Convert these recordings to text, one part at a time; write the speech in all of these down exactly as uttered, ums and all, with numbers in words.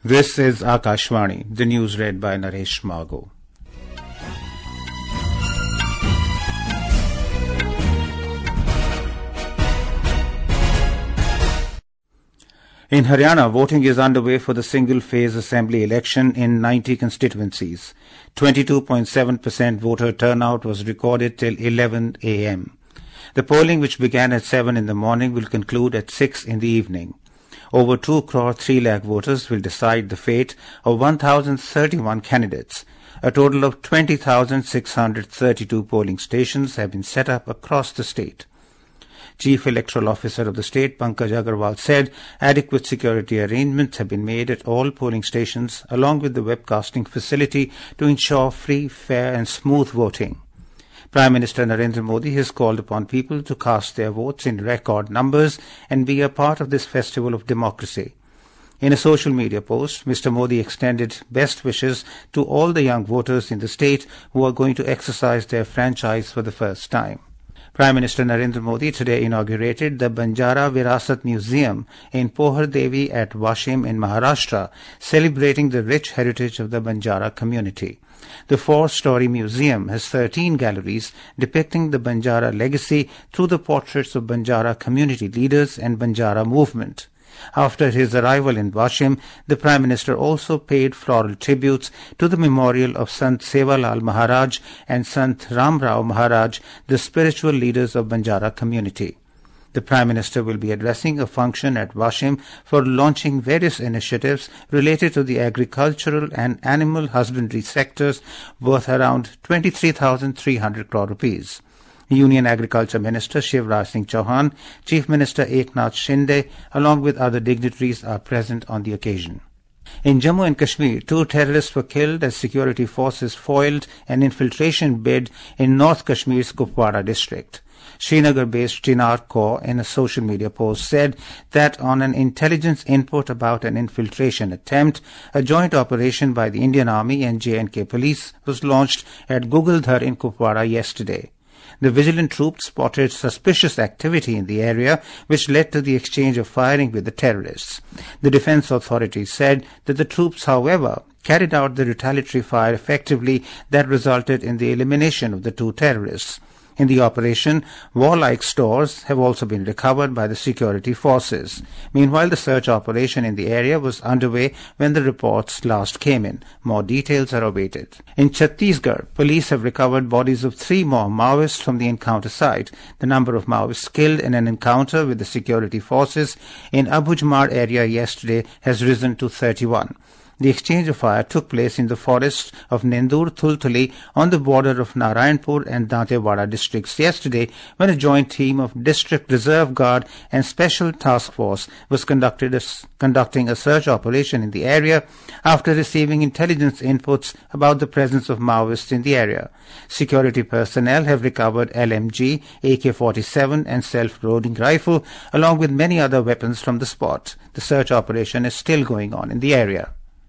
This is Akashvani, the news read by Naresh Margo. In Haryana, voting is underway for the single-phase assembly election in ninety constituencies. twenty-two point seven percent voter turnout was recorded till eleven a m The polling, which began at seven in the morning, will conclude at six in the evening. Over two crore three lakh voters will decide the fate of one thousand thirty-one candidates. A total of twenty thousand six hundred thirty-two polling stations have been set up across the state. Chief Electoral Officer of the state, Pankaj Agarwal, said adequate security arrangements have been made at all polling stations, along with the webcasting facility, to ensure free, fair and smooth voting. Prime Minister Narendra Modi has called upon people to cast their votes in record numbers and be a part of this festival of democracy. In a social media post, Mister Modi extended best wishes to all the young voters in the state who are going to exercise their franchise for the first time. Prime Minister Narendra Modi today inaugurated the Banjara Virasat Museum in Pohar Devi at Washim in Maharashtra, celebrating the rich heritage of the Banjara community. The four-story museum has thirteen galleries depicting the Banjara legacy through the portraits of Banjara community leaders and Banjara movement. After his arrival in Washim, the Prime Minister also paid floral tributes to the memorial of Sant Sevalal Maharaj and Sant Ram Rao Maharaj, the spiritual leaders of Banjara community. The Prime Minister will be addressing a function at Washim for launching various initiatives related to the agricultural and animal husbandry sectors worth around twenty-three thousand three hundred crore rupees. Union Agriculture Minister Shivraj Singh Chauhan, Chief Minister Eknath Shinde, along with other dignitaries, are present on the occasion. In Jammu and Kashmir, two terrorists were killed as security forces foiled an infiltration bid in North Kashmir's Kupwara district. Srinagar-based Chinar Kaur, in a social media post, said that on an intelligence input about an infiltration attempt, a joint operation by the Indian Army and J and K police was launched at Guguldhar in Kupwara yesterday. The vigilant troops spotted suspicious activity in the area, which led to the exchange of firing with the terrorists. The defense authorities said that the troops, however, carried out the retaliatory fire effectively that resulted in the elimination of the two terrorists. In the operation, warlike stores have also been recovered by the security forces. Meanwhile, the search operation in the area was underway when the reports last came in. More details are awaited. In Chhattisgarh, police have recovered bodies of three more Maoists from the encounter site. The number of Maoists killed in an encounter with the security forces in Abujmar area yesterday has risen to thirty-one. The exchange of fire took place in the forest of Nendur Thulthuli on the border of Narayanpur and Dantewada districts yesterday, when a joint team of District Reserve Guard and Special Task Force was conducted a, conducting a search operation in the area after receiving intelligence inputs about the presence of Maoists in the area. Security personnel have recovered L M G, A K forty-seven and self-loading rifle, along with many other weapons from the spot. The search operation is still going on in the area.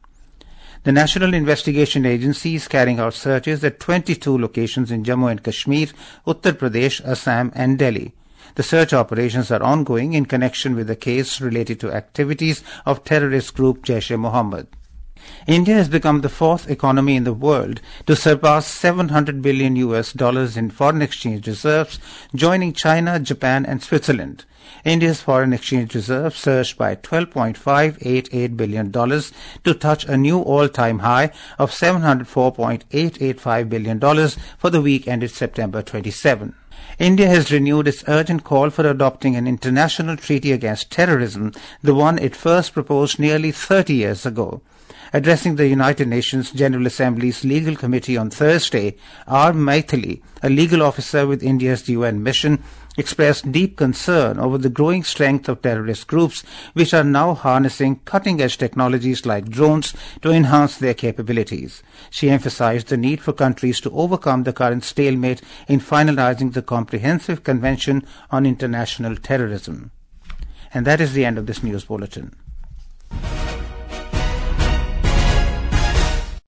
The National Investigation Agency is carrying out searches at twenty-two locations in Jammu and Kashmir, Uttar Pradesh, Assam and Delhi. The search operations are ongoing in connection with the case related to activities of terrorist group Jaish-e-Mohammed. India has become the fourth economy in the world to surpass seven hundred billion U S dollars in foreign exchange reserves, joining China, Japan and Switzerland. India's foreign exchange reserves surged by twelve point five eight eight billion dollars to touch a new all-time high of seven hundred four point eight eight five billion dollars for the week ended September twenty-seventh. India has renewed its urgent call for adopting an international treaty against terrorism, the one it first proposed nearly thirty years ago. Addressing the United Nations General Assembly's Legal Committee on Thursday, R. Maithili, a legal officer with India's U N mission, expressed deep concern over the growing strength of terrorist groups, which are now harnessing cutting-edge technologies like drones to enhance their capabilities. She emphasized the need for countries to overcome the current stalemate in finalizing the Comprehensive Convention on International Terrorism. And that is the end of this news bulletin.